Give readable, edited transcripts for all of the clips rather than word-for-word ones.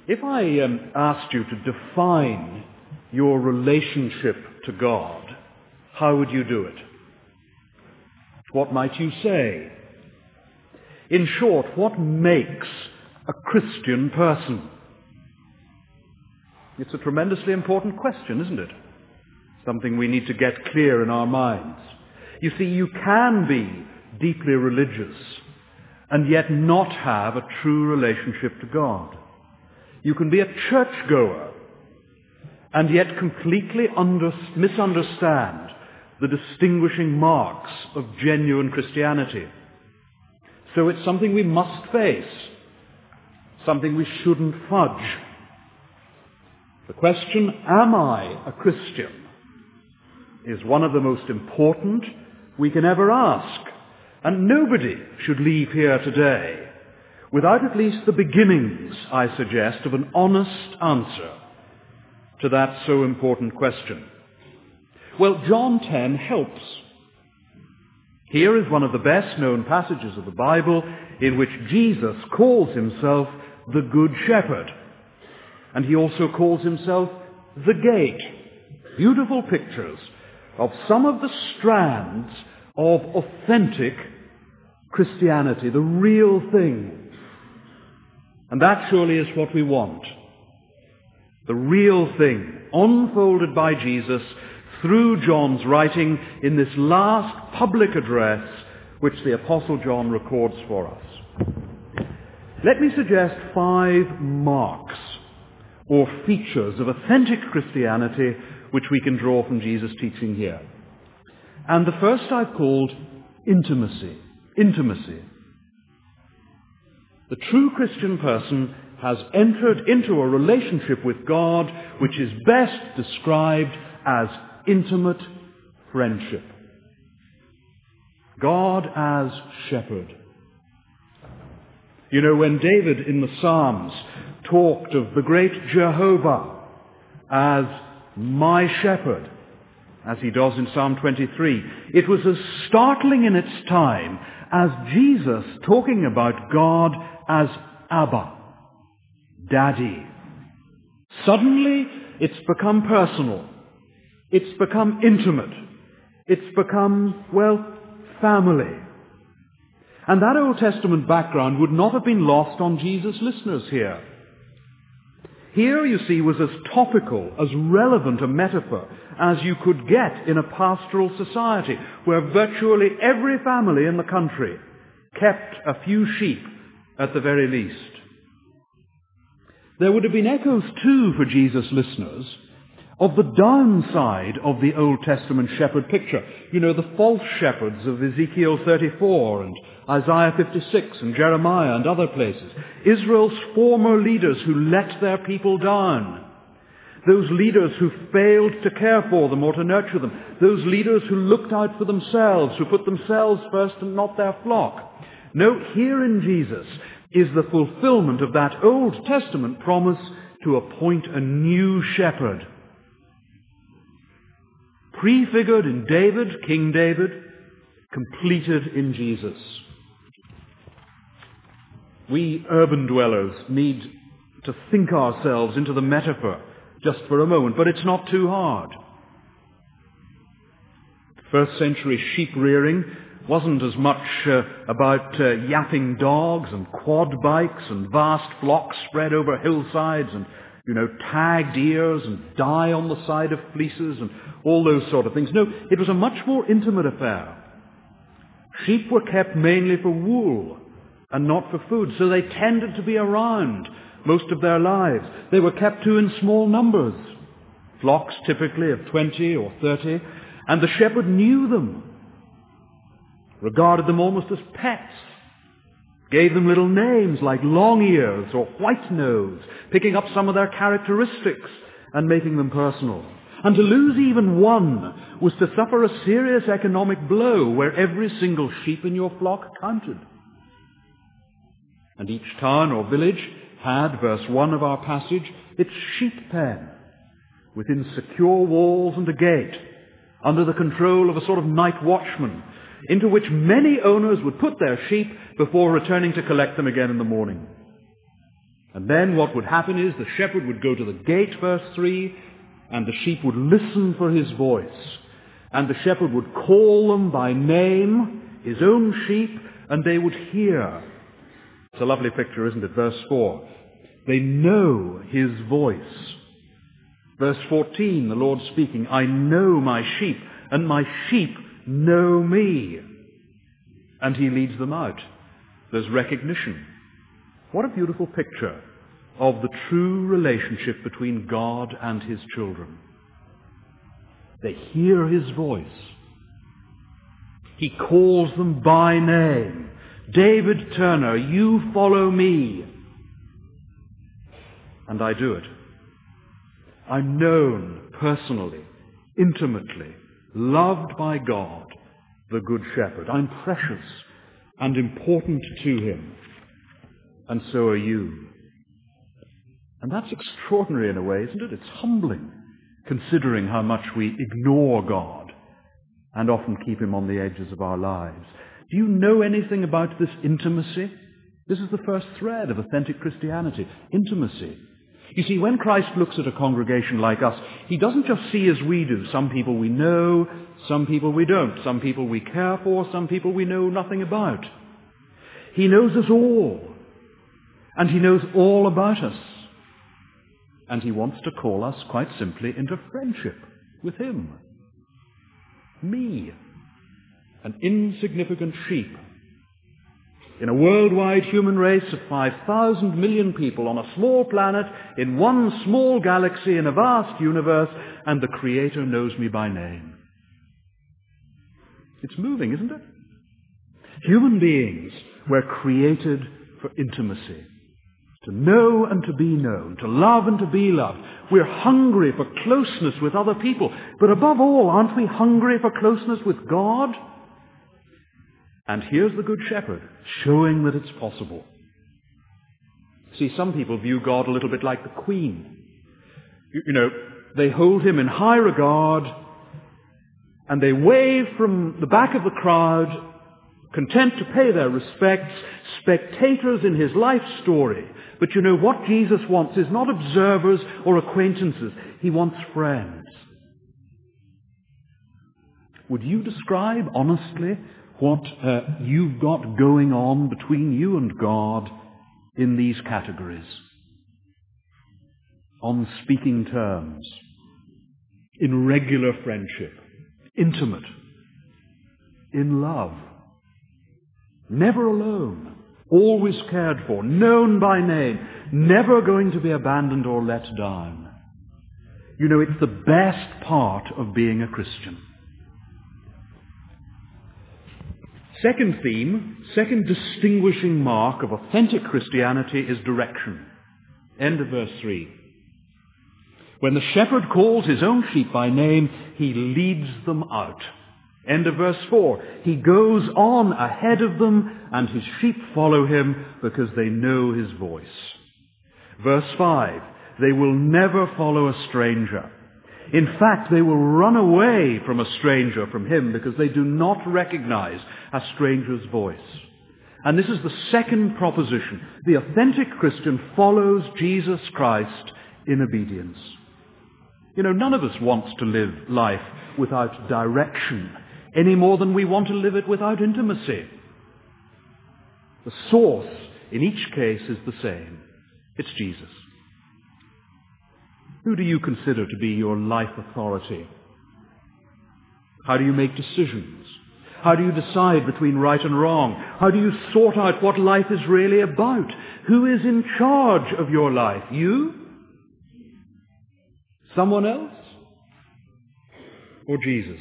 If I asked you to define your relationship to God, how would you do it? What might you say? In short, what makes a Christian person? It's a tremendously important question, isn't it? Something we need to get clear in our minds. You see, you can be deeply religious and yet not have a true relationship to God. You can be a churchgoer and yet completely misunderstand the distinguishing marks of genuine Christianity. So it's something we must face, something we shouldn't fudge. The question, am I a Christian, is one of the most important we can ever ask. And nobody should leave here today without at least the beginnings, I suggest, of an honest answer to that so important question. Well, John 10 helps. Here is one of the best-known passages of the Bible in which Jesus calls himself the Good Shepherd. And he also calls himself the Gate. Beautiful pictures of some of the strands of authentic Christianity, the real thing. And that surely is what we want. The real thing, unfolded by Jesus through John's writing in this last public address which the Apostle John records for us. Let me suggest 5 marks or features of authentic Christianity which we can draw from Jesus' teaching here. And the first I've called intimacy. Intimacy. The true Christian person has entered into a relationship with God which is best described as intimate friendship. God as shepherd. You know, when David in the Psalms talked of the great Jehovah as my shepherd, as he does in Psalm 23, it was as startling in its time as Jesus talking about God as Abba, Daddy. Suddenly, it's become personal. It's become intimate. It's become, well, family. And that Old Testament background would not have been lost on Jesus' listeners here. Here, you see, was as topical, as relevant a metaphor as you could get in a pastoral society where virtually every family in the country kept a few sheep at the very least. There would have been echoes, too, for Jesus' listeners of the downside of the Old Testament shepherd picture. You know, the false shepherds of Ezekiel 34 and Isaiah 56 and Jeremiah and other places. Israel's former leaders who let their people down. Those leaders who failed to care for them or to nurture them. Those leaders who looked out for themselves, who put themselves first and not their flock. No, here in Jesus is the fulfillment of that Old Testament promise to appoint a new shepherd. Prefigured in David, King David, completed in Jesus. We urban dwellers need to think ourselves into the metaphor just for a moment, but it's not too hard. First century sheep rearing wasn't as much about yapping dogs and quad bikes and vast flocks spread over hillsides and, tagged ears and dye on the side of fleeces and all those sort of things. No, it was a much more intimate affair. Sheep were kept mainly for wool and not for food, so they tended to be around most of their lives. They were kept too in small numbers, flocks typically of 20 or 30, and the shepherd knew them, regarded them almost as pets, gave them little names like Long Ears or White Nose, picking up some of their characteristics and making them personal. And to lose even one was to suffer a serious economic blow where every single sheep in your flock counted. And each town or village had, verse 1 of our passage, its sheep pen within secure walls and a gate, under the control of a sort of night watchman, into which many owners would put their sheep before returning to collect them again in the morning. And then what would happen is the shepherd would go to the gate, verse 3, and the sheep would listen for his voice. And the shepherd would call them by name, his own sheep, and they would hear. It's a lovely picture, isn't it? Verse 4. They know his voice. Verse 14, the Lord speaking, I know my sheep, and my sheep know me. And he leads them out. There's recognition. What a beautiful picture of the true relationship between God and his children. They hear his voice. He calls them by name. David Turner, you follow me. And I do it. I'm known personally, intimately, loved by God, the Good Shepherd. I'm precious and important to him. And so are you. And that's extraordinary in a way, isn't it? It's humbling, considering how much we ignore God and often keep him on the edges of our lives. Do you know anything about this intimacy? This is the first thread of authentic Christianity, intimacy. You see, when Christ looks at a congregation like us, he doesn't just see as we do. Some people we know, some people we don't. Some people we care for, some people we know nothing about. He knows us all. And he knows all about us. And he wants to call us, quite simply, into friendship with him. Me, an insignificant sheep, in a worldwide human race of 5,000 million people on a small planet, in one small galaxy in a vast universe, and the Creator knows me by name. It's moving, isn't it? Human beings were created for intimacy. To know and to be known, to love and to be loved. We're hungry for closeness with other people. But above all, aren't we hungry for closeness with God? And here's the Good Shepherd, showing that it's possible. See, some people view God a little bit like the Queen. You know, they hold him in high regard, and they wave from the back of the crowd, content to pay their respects, spectators in his life story. But you know, what Jesus wants is not observers or acquaintances. He wants friends. Would you describe honestly what you've got going on between you and God in these categories? On speaking terms, in regular friendship, intimate, in love, never alone, always cared for, known by name, never going to be abandoned or let down. You know, it's the best part of being a Christian. Second theme, second distinguishing mark of authentic Christianity is direction. End of verse 3. When the shepherd calls his own sheep by name, he leads them out. End of verse 4. He goes on ahead of them, and his sheep follow him because they know his voice. Verse 5. They will never follow a stranger. In fact, they will run away from a stranger, from him, because they do not recognize a stranger's voice. And this is the second proposition. The authentic Christian follows Jesus Christ in obedience. You know, none of us wants to live life without direction, any more than we want to live it without intimacy. The source in each case is the same. It's Jesus. Who do you consider to be your life authority? How do you make decisions? How do you decide between right and wrong? How do you sort out what life is really about? Who is in charge of your life? You? Someone else? Or Jesus?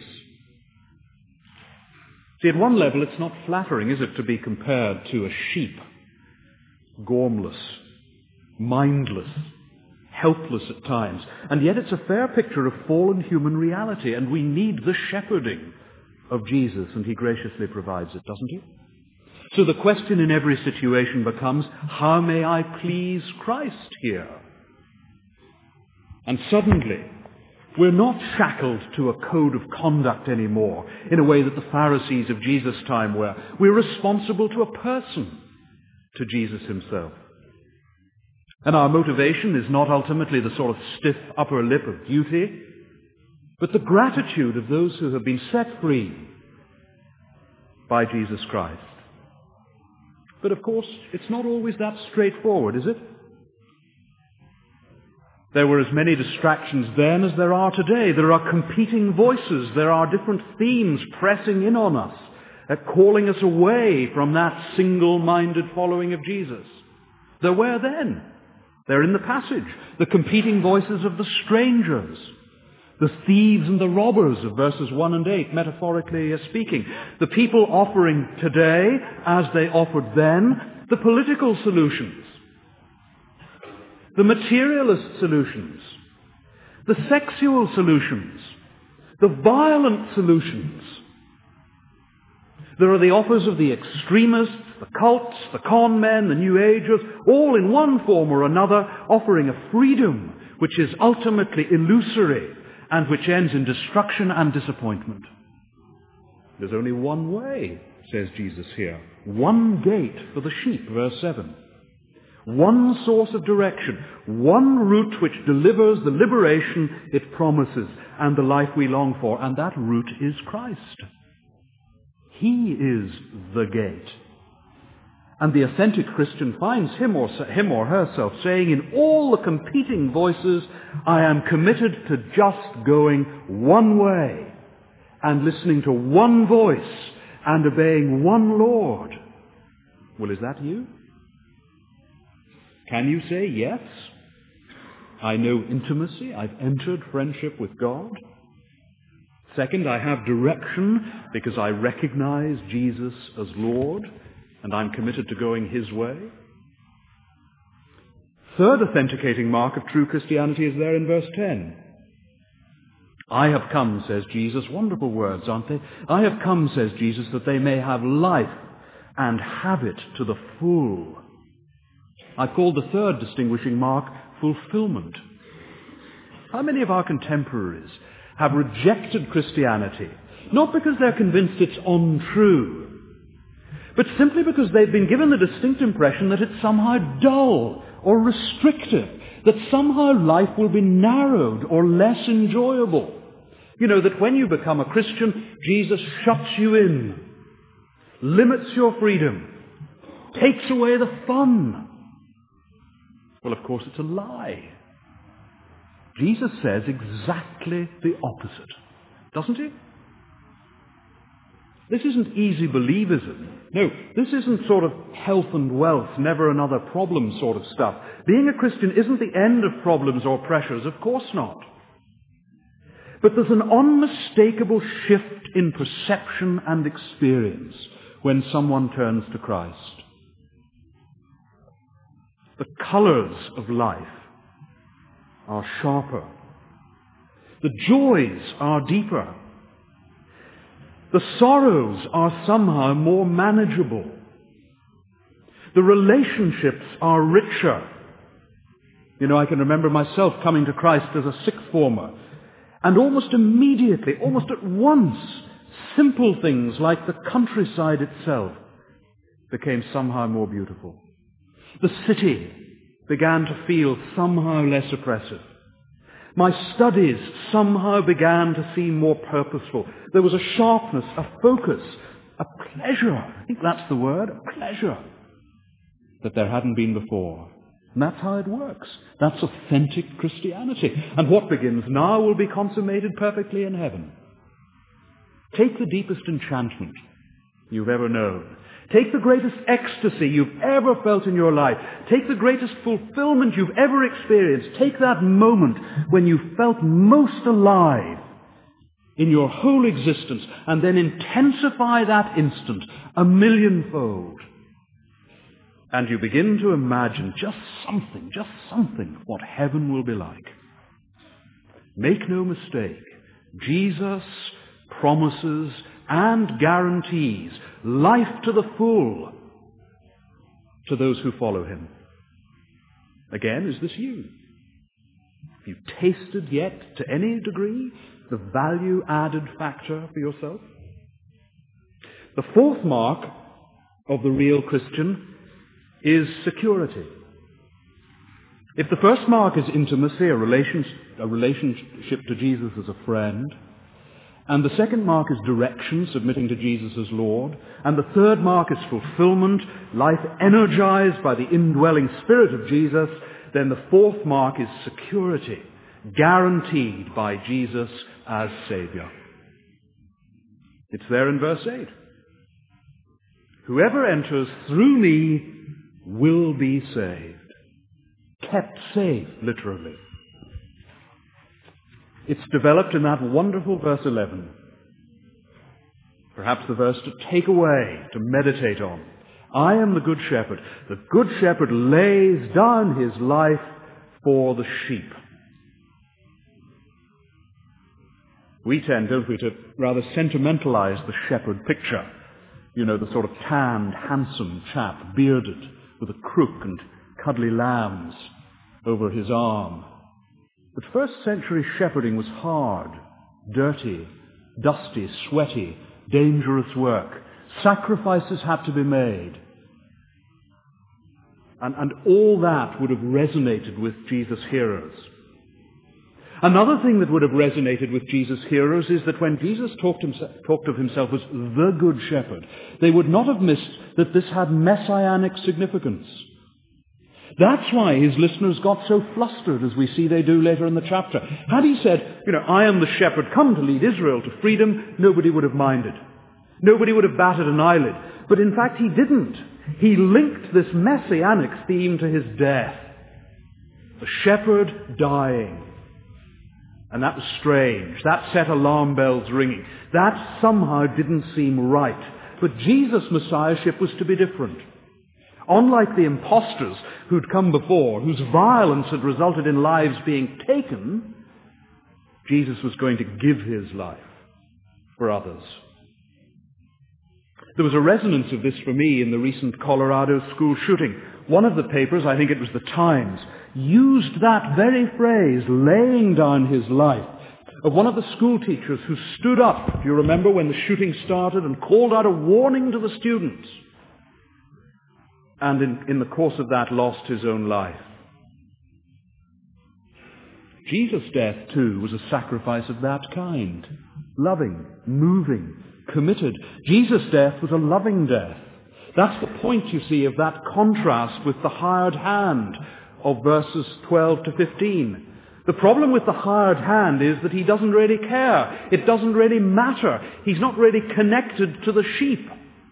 See, at one level, it's not flattering, is it, to be compared to a sheep, gormless, mindless, helpless at times. And yet it's a fair picture of fallen human reality, and we need the shepherding of Jesus, and he graciously provides it, doesn't he? So the question in every situation becomes, how may I please Christ here? And suddenly, we're not shackled to a code of conduct anymore in a way that the Pharisees of Jesus' time were. We're responsible to a person, to Jesus himself. And our motivation is not ultimately the sort of stiff upper lip of duty, but the gratitude of those who have been set free by Jesus Christ. But of course, it's not always that straightforward, is it? There were as many distractions then as there are today. There are competing voices. There are different themes pressing in on us, calling us away from that single-minded following of Jesus. There were then. They're in the passage. The competing voices of the strangers, the thieves and the robbers of verses 1 and 8, metaphorically speaking. The people offering today, as they offered then, the political solutions, the materialist solutions, the sexual solutions, the violent solutions. There are the offers of the extremists, the cults, the con men, the New Agers, all in one form or another offering a freedom which is ultimately illusory and which ends in destruction and disappointment. There's only one way, says Jesus here. One gate for the sheep, verse 7. One source of direction, one route which delivers the liberation it promises and the life we long for, and that route is Christ. He is the gate. And the authentic Christian finds him or herself saying in all the competing voices, I am committed to just going one way and listening to one voice and obeying one Lord. Well, is that you? Can you say, yes, I know intimacy, I've entered friendship with God? Second, I have direction because I recognize Jesus as Lord and I'm committed to going His way. Third authenticating mark of true Christianity is there in verse 10. I have come, says Jesus, wonderful words, aren't they? I have come, says Jesus, that they may have life and have it to the full. I call the third distinguishing mark fulfillment. How many of our contemporaries have rejected Christianity, not because they're convinced it's untrue, but simply because they've been given the distinct impression that it's somehow dull or restrictive, that somehow life will be narrowed or less enjoyable. You know, that when you become a Christian, Jesus shuts you in, limits your freedom, takes away the fun. Well, of course, it's a lie. Jesus says exactly the opposite, doesn't he? This isn't easy believism. No, this isn't sort of health and wealth, never another problem sort of stuff. Being a Christian isn't the end of problems or pressures, of course not. But there's an unmistakable shift in perception and experience when someone turns to Christ. The colours of life are sharper. The joys are deeper. The sorrows are somehow more manageable. The relationships are richer. You know, I can remember myself coming to Christ as a sixth former, and almost immediately, almost at once, simple things like the countryside itself became somehow more beautiful. The city began to feel somehow less oppressive. My studies somehow began to seem more purposeful. There was a sharpness, a focus, a pleasure, I think that's the word, a pleasure, that there hadn't been before. And that's how it works. That's authentic Christianity. And what begins now will be consummated perfectly in heaven. Take the deepest enchantment you've ever known. Take the greatest ecstasy you've ever felt in your life. Take the greatest fulfillment you've ever experienced. Take that moment when you felt most alive in your whole existence, and then intensify that instant a millionfold. And you begin to imagine just something what heaven will be like. Make no mistake, Jesus promises and guarantees life to the full to those who follow him. Again, is this you? Have you tasted yet, to any degree, the value-added factor for yourself? The fourth mark of the real Christian is security. If the first mark is intimacy, a relationship to Jesus as a friend, and the second mark is direction, submitting to Jesus as Lord, and the third mark is fulfillment, life energized by the indwelling Spirit of Jesus, then the fourth mark is security, guaranteed by Jesus as Savior. It's there in verse 8. Whoever enters through me will be saved. Kept safe, literally. It's developed in that wonderful verse 11. Perhaps the verse to take away, to meditate on. I am the good shepherd. The good shepherd lays down his life for the sheep. We tend, don't we, to rather sentimentalize the shepherd picture. You know, the sort of tanned, handsome chap, bearded, with a crook and cuddly lambs over his arm. But first century shepherding was hard, dirty, dusty, sweaty, dangerous work. Sacrifices had to be made. And all that would have resonated with Jesus' hearers. Another thing that would have resonated with Jesus' hearers is that when Jesus talked of himself as the Good Shepherd, they would not have missed that this had messianic significance. That's why his listeners got so flustered, as we see they do later in the chapter. Had he said, I am the shepherd, come to lead Israel to freedom, nobody would have minded. Nobody would have batted an eyelid. But in fact he didn't. He linked this messianic theme to his death. The shepherd dying. And that was strange. That set alarm bells ringing. That somehow didn't seem right. But Jesus' Messiahship was to be different. Unlike the impostors who'd come before, whose violence had resulted in lives being taken, Jesus was going to give his life for others. There was a resonance of this for me in the recent Colorado school shooting. One of the papers, I think it was the Times, used that very phrase, laying down his life, of one of the school teachers who stood up, if you remember, when the shooting started and called out a warning to the students. And in the course of that, lost his own life. Jesus' death, too, was a sacrifice of that kind. Loving, moving, committed. Jesus' death was a loving death. That's the point, you see, of that contrast with the hired hand of verses 12 to 15. The problem with the hired hand is that he doesn't really care. It doesn't really matter. He's not really connected to the sheep.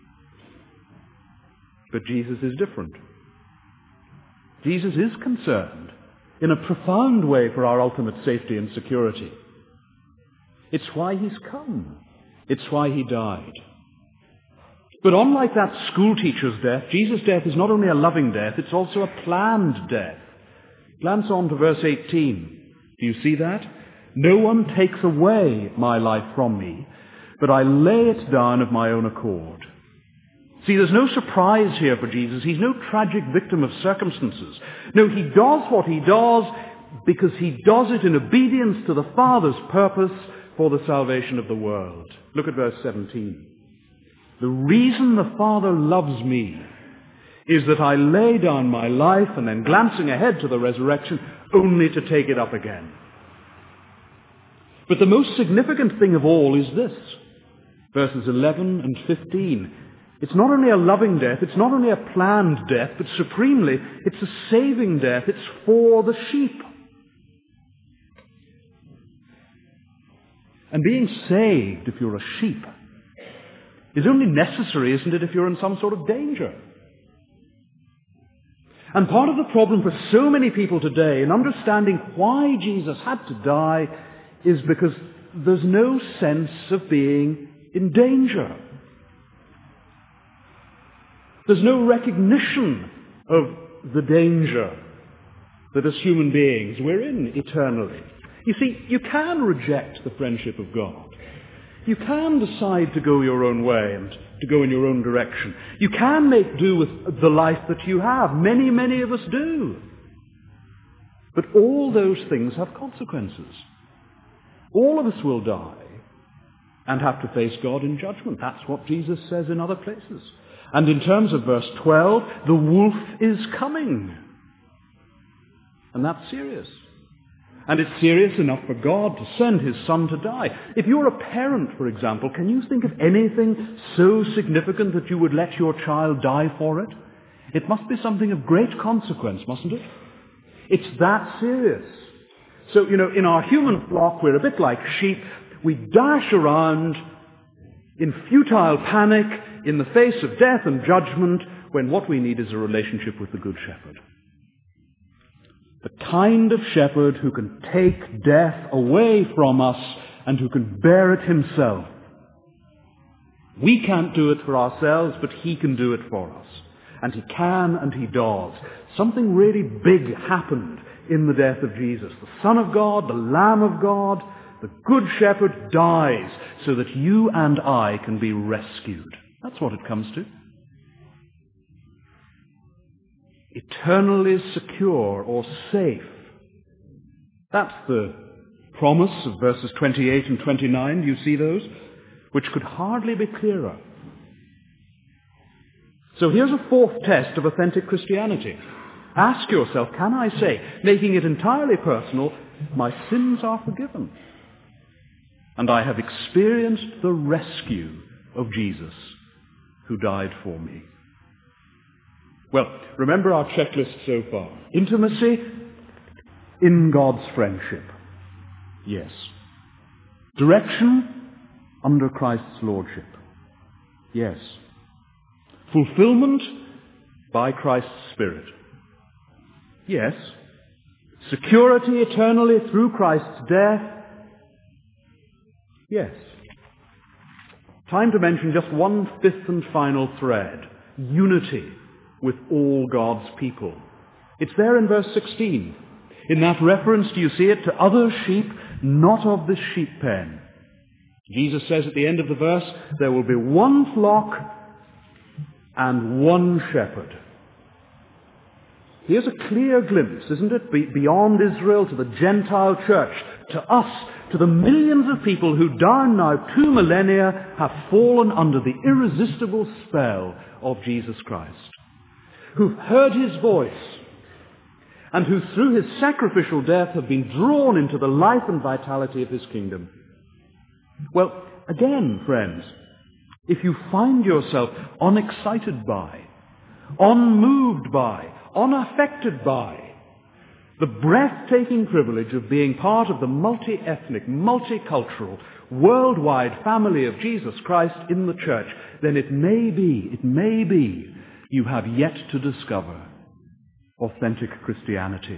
But Jesus is different. Jesus is concerned in a profound way for our ultimate safety and security. It's why he's come. It's why he died. But unlike that school teacher's death, Jesus' death is not only a loving death, it's also a planned death. Glance on to verse 18. Do you see that? No one takes away my life from me, but I lay it down of my own accord. See, there's no surprise here for Jesus. He's no tragic victim of circumstances. No, he does what he does because he does it in obedience to the Father's purpose for the salvation of the world. Look at verse 17. The reason the Father loves me is that I lay down my life, and then glancing ahead to the resurrection, only to take it up again. But the most significant thing of all is this. Verses 11 and 15. It's not only a loving death, it's not only a planned death, but supremely, it's a saving death. It's for the sheep. And being saved, if you're a sheep, is only necessary, isn't it, if you're in some sort of danger. And part of the problem for so many people today in understanding why Jesus had to die is because there's no sense of being in danger. There's no recognition of the danger that as human beings we're in eternally. You see, you can reject the friendship of God. You can decide to go your own way and to go in your own direction. You can make do with the life that you have. Many, many of us do. But all those things have consequences. All of us will die and have to face God in judgment. That's what Jesus says in other places. And in terms of verse 12, the wolf is coming. And that's serious. And it's serious enough for God to send his Son to die. If you're a parent, for example, can you think of anything so significant that you would let your child die for it? It must be something of great consequence, mustn't it? It's that serious. So, in our human flock, we're a bit like sheep. We dash around in futile panic in the face of death and judgment when what we need is a relationship with the Good Shepherd. The kind of shepherd who can take death away from us and who can bear it himself. We can't do it for ourselves, but he can do it for us. And he can and he does. Something really big happened in the death of Jesus. The Son of God, the Lamb of God, the Good Shepherd dies so that you and I can be rescued. That's what it comes to. Eternally secure or safe. That's the promise of verses 28 and 29. Do you see those? Which could hardly be clearer. So here's a fourth test of authentic Christianity. Ask yourself, can I say, making it entirely personal, my sins are forgiven? And I have experienced the rescue of Jesus, who died for me. Well, remember our checklist so far. Intimacy in God's friendship. Yes. Direction under Christ's lordship. Yes. Fulfillment by Christ's Spirit. Yes. Security eternally through Christ's death. Yes. Time to mention just one fifth and final thread. Unity with all God's people. It's there in verse 16. In that reference, do you see it? To other sheep, not of this sheep pen. Jesus says at the end of the verse, there will be one flock and one shepherd. Here's a clear glimpse, isn't it? Beyond Israel to the Gentile church, to us, to the millions of people who down now 2 millennia have fallen under the irresistible spell of Jesus Christ, who've heard his voice, and who through his sacrificial death have been drawn into the life and vitality of his kingdom. Well, again, friends, if you find yourself unexcited by, unmoved by, unaffected by the breathtaking privilege of being part of the multi-ethnic, multicultural, worldwide family of Jesus Christ in the church, then it may be you have yet to discover authentic Christianity.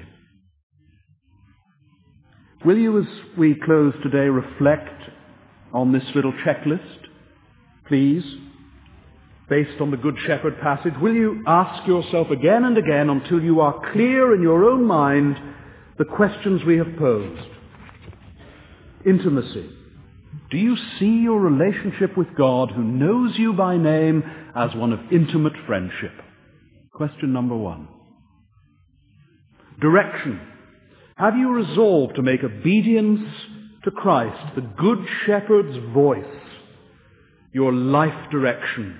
Will you, as we close today, reflect on this little checklist, please, based on the Good Shepherd passage? Will you ask yourself again and again until you are clear in your own mind the questions we have posed? Intimacy. Do you see your relationship with God, who knows you by name, as one of intimate friendship? Question number 1. Direction. Have you resolved to make obedience to Christ, the Good Shepherd's voice, your life direction?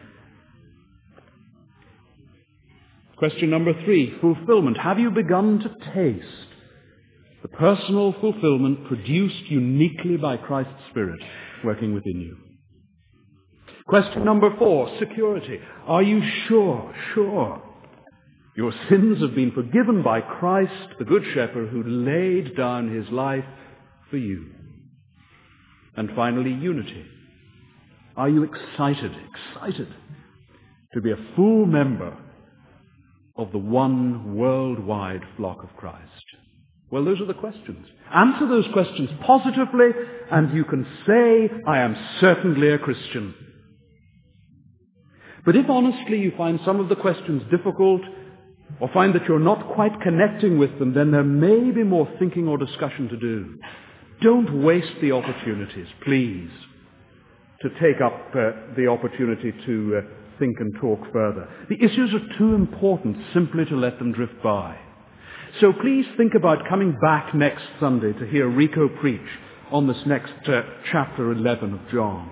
Question number 3, fulfillment. Have you begun to taste the personal fulfillment produced uniquely by Christ's Spirit working within you? Question number 4, security. Are you sure your sins have been forgiven by Christ, the Good Shepherd, who laid down his life for you? And finally, unity. Are you excited to be a full member of the one worldwide flock of Christ? Well, those are the questions. Answer those questions positively, and you can say, I am certainly a Christian. But if honestly you find some of the questions difficult, or find that you're not quite connecting with them, then there may be more thinking or discussion to do. Don't waste the opportunities, please, to take up the opportunity to think and talk further. The issues are too important simply to let them drift by. So please think about coming back next Sunday to hear Rico preach on this next chapter 11 of John.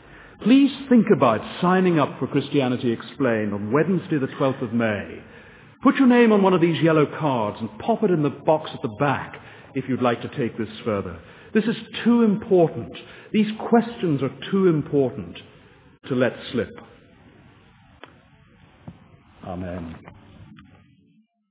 Please think about signing up for Christianity Explained on Wednesday the 12th of May Put your name on one of these yellow cards and pop it in the box at the back if you'd like to take this further. This is too important. These questions are too important to let slip. Amen.